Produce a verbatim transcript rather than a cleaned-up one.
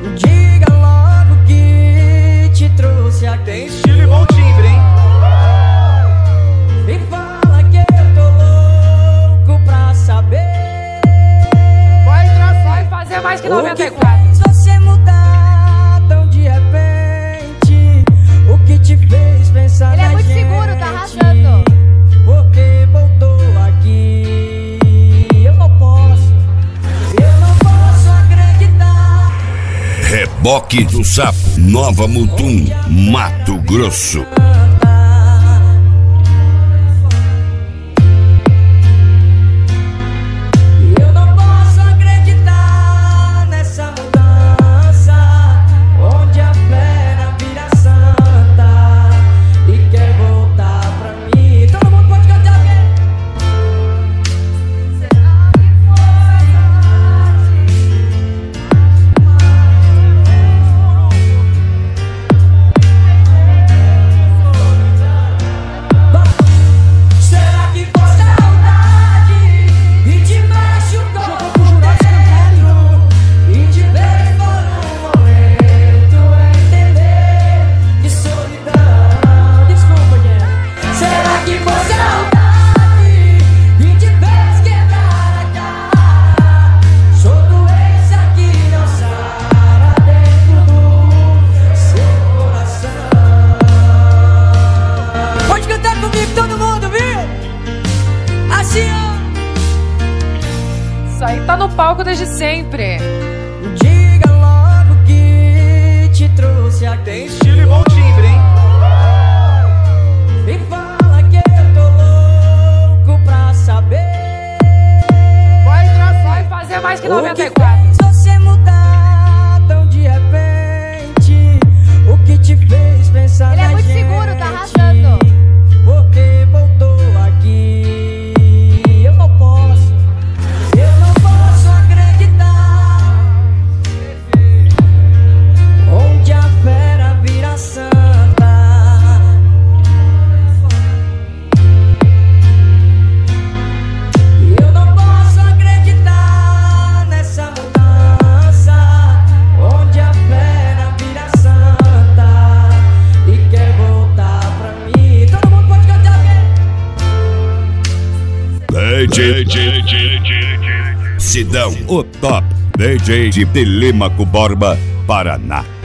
Diga logo que te trouxe aqui. Tem estilo e bom timbre, hein? E fala que eu tô louco pra saber. Vai, Gracinha. Vai fazer mais que noventa e O que quatro. fez você mudar tão de repente? O que te fez pensar Ele é na muito gente? seguro, tá arrasando. Porque voltou aqui. Eu não posso, eu não posso acreditar. Reboque do Sapo, Nova Mutum, Mato Grosso. Eu não posso acreditar nessa mudança, onde a fera vira santa e quer voltar pra mim. Todo mundo pode cantar alguém? Será que Será que foi saudade e te machucou por dentro e te fez por um momento entender que solidão? Desculpa, gente. Será que foi saudade e te fez quebrar a cara? Sou doença que não sara dentro do seu coração. Pode cantar comigo todo mundo, viu? Assim, ó. Isso aí tá no palco desde sempre. Diga logo que te trouxe aqui. Tem estilo e bom timbre, hein? E fala que eu tô louco pra saber. Vai, Gracinha. Vai fazer mais que O noventa e que quatro. fez você mudar tão de repente? O que te fez pensar Ele é na muito gente? seguro, tá arrasando. Porque voltou aqui. Eu não posso, eu não posso acreditar. Onde a fera vira santa. Eu não posso acreditar nessa mudança, onde a fera vira santa e quer voltar pra mim. Todo mundo pode cantar alguém? D J Sidão, o top D J de Telêmaco Borba, Paraná.